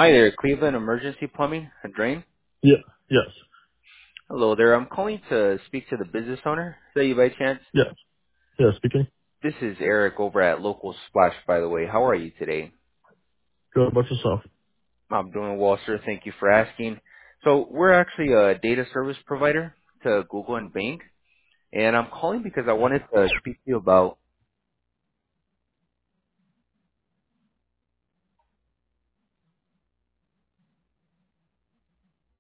Hi there, Cleveland Emergency Plumbing and Drain. Yeah. Yes. Hello there. I'm calling to speak to the business owner. Is that you by chance? Yes. Yeah. Speaking. This is Eric over at Local Splash, by the way. How are you today? Good about yourself. I'm doing well, sir. Thank you for asking. So we're actually a data service provider to Google and Bing, and I'm calling because I wanted to speak to you about